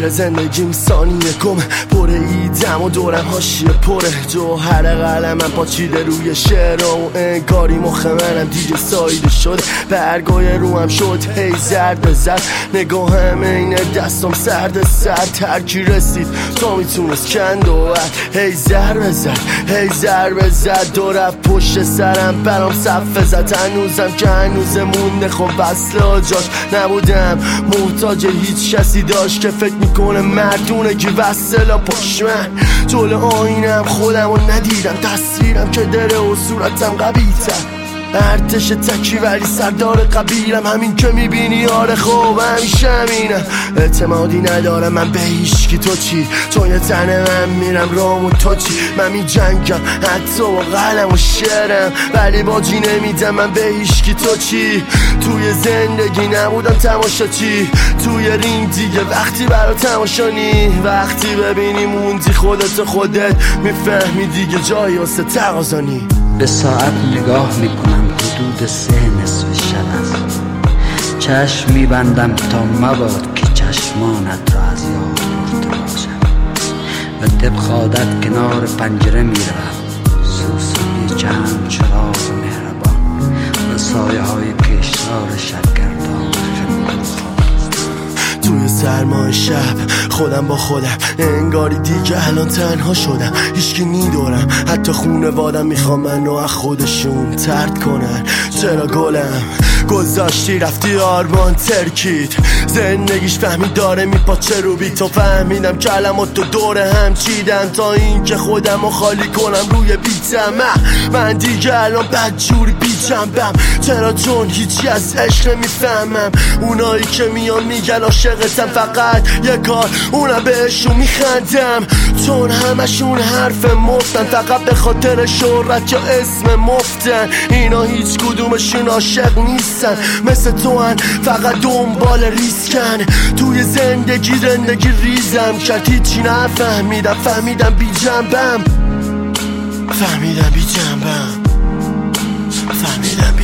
مسیر زندگیم ثانیه گمه، پر ایدم و دورم حاشیه پره، جوهر قلمم پاچیده روی شعر و انگاری مخ منم دیگه سایده شده، برگای روم شد هی زرد زد، نگاهم این دستم سرد ترکی رسید تا میتونست کند و هی ضربه زد هی ضربه زد، دو رفت پشت سرم برام صفه زد، هنوزم که هنوز مونده خب وصله جاش نبودم محتاج هیچ کسی داشت که فکر میکنه مردونه که وصله پشت من، جلو آینم خودم رو ندیدم، تصویرم که دره و صورتم قبیل‌تر، ارتش تکی ولی سردار قبیلم، همین که میبینی آره خوب همیشه همینم، اعتمادی ندارم من به هیچکی، تو چی؟ تو یه تنه من میرم رام و تو چی؟ من میجنگم حتی با قلم و شعرم ولی باجی نمیدم من به هیچکی، تو چی؟ توی زندگی نبودم تماشا چی؟ توی رینگ دیگه وقتی برا تماشا نی، وقتی ببینی موندی خودت میفهمی دیگه جایی واسه تقاضا نی. به ساعت نگاه میکنم حدود 3 نصف شب است، چشم میبندم تا مباد که چشمانت را از یاد برده باشم، و طبق عادت کنار پنجره میروم، سوسوی چند چراغ مهربان و سایه های کشتار شبگردان توی سرمای شب خودم با خودم انگاری دیگه الان تنها شدم، هیچکی نیدارم حتی خونوادم میخوام منو از خودشون طرد کنن، چرا گلم گذاشتی رفتی آرمان ترکید، زندگیش فهمی داره میپاچه رو بی تو، فهمیدم کلمات تو دور هم چیدم تا این که خودم رو خالی کنم روی بیتم، من دیگه الان بدجوری بیجنبم، چرا چون هیچی از عشق نمیفهمم، اونایی که میان میگن عاشقتم فقط یه کار اونم بهشون میخندم، چون همشون حرف مفتن فقط به خاطر شهرت یا اسم مفتن، اینا هیچ کدومشون عاشق نیستن، مثل تو هن فقط دنبال ریسکن، توی زندگی ریزم کرد هیچی نفهمیدم، فهمیدم بی جنبم، فهمیدم بی